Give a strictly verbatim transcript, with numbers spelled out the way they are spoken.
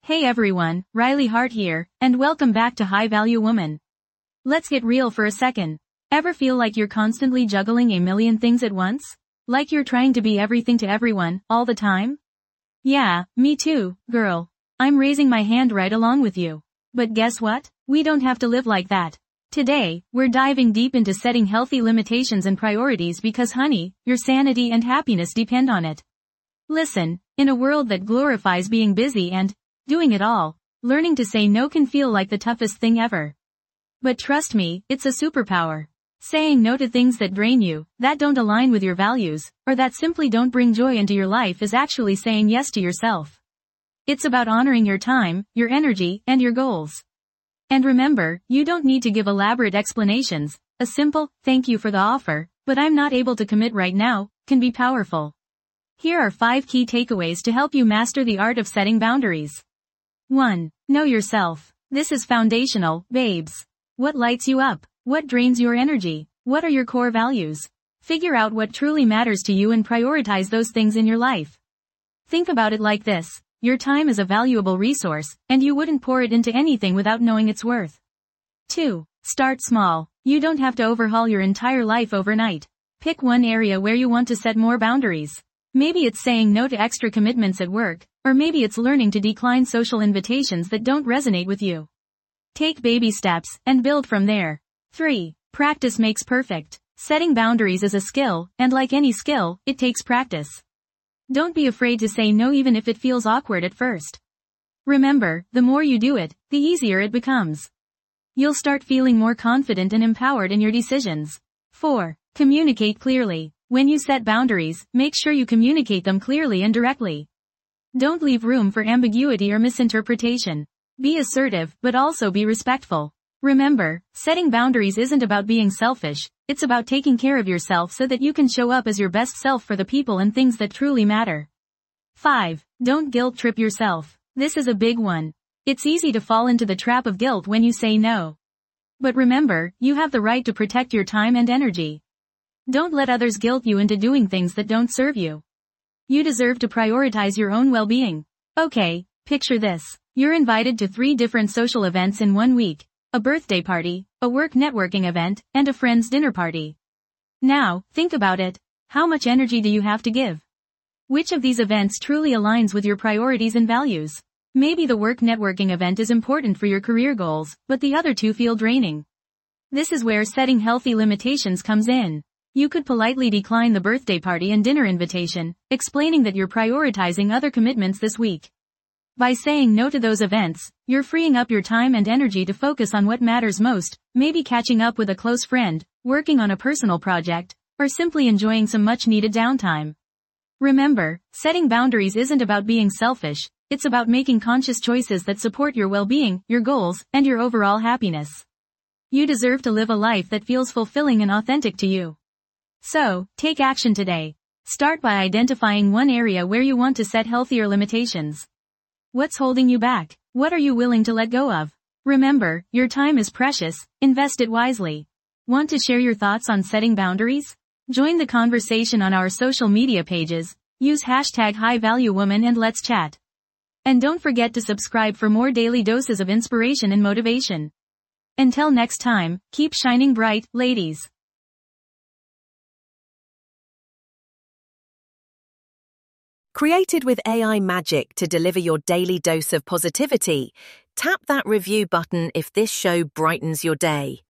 Hey everyone, Riley Hart here, and welcome back to High Value Woman. Let's get real for a second. Ever feel like you're constantly juggling a million things at once? Like you're trying to be everything to everyone, all the time? Yeah, me too, girl. I'm raising my hand right along with you. But guess what? We don't have to live like that. Today, we're diving deep into setting healthy limitations and priorities because honey, your sanity and happiness depend on it. Listen, in a world that glorifies being busy and doing it all, learning to say no can feel like the toughest thing ever. But trust me, it's a superpower. Saying no to things that drain you, that don't align with your values, or that simply don't bring joy into your life is actually saying yes to yourself. It's about honoring your time, your energy, and your goals. And remember, you don't need to give elaborate explanations. A simple, thank you for the offer, but I'm not able to commit right now, can be powerful. Here are five key takeaways to help you master the art of setting boundaries. one. Know yourself. This is foundational, babes. What lights you up? What drains your energy? What are your core values? Figure out what truly matters to you and prioritize those things in your life. Think about it like this. Your time is a valuable resource, and you wouldn't pour it into anything without knowing its worth. two. Start small. You don't have to overhaul your entire life overnight. Pick one area where you want to set more boundaries. Maybe it's saying no to extra commitments at work, or maybe it's learning to decline social invitations that don't resonate with you. Take baby steps, and build from there. three. Practice makes perfect. Setting boundaries is a skill, and like any skill, it takes practice. Don't be afraid to say no even if it feels awkward at first. Remember, the more you do it, the easier it becomes. You'll start feeling more confident and empowered in your decisions. four. Communicate clearly. When you set boundaries, make sure you communicate them clearly and directly. Don't leave room for ambiguity or misinterpretation. Be assertive, but also be respectful. Remember, setting boundaries isn't about being selfish, it's about taking care of yourself so that you can show up as your best self for the people and things that truly matter. five. Don't guilt trip yourself. This is a big one. It's easy to fall into the trap of guilt when you say no. But remember, you have the right to protect your time and energy. Don't let others guilt you into doing things that don't serve you. You deserve to prioritize your own well-being. Okay, picture this. You're invited to three different social events in one week. A birthday party, a work networking event, and a friend's dinner party. Now, think about it. How much energy do you have to give? Which of these events truly aligns with your priorities and values? Maybe the work networking event is important for your career goals, but the other two feel draining. This is where setting healthy limitations comes in. You could politely decline the birthday party and dinner invitation, explaining that you're prioritizing other commitments this week. By saying no to those events, you're freeing up your time and energy to focus on what matters most, maybe catching up with a close friend, working on a personal project, or simply enjoying some much-needed downtime. Remember, setting boundaries isn't about being selfish, it's about making conscious choices that support your well-being, your goals, and your overall happiness. You deserve to live a life that feels fulfilling and authentic to you. So, take action today. Start by identifying one area where you want to set healthier limitations. What's holding you back? What are you willing to let go of? Remember, your time is precious, invest it wisely. Want to share your thoughts on setting boundaries? Join the conversation on our social media pages, use hashtag HighValueWoman and let's chat. And don't forget to subscribe for more daily doses of inspiration and motivation. Until next time, keep shining bright, ladies. Created with A I magic to deliver your daily dose of positivity, tap that review button if this show brightens your day.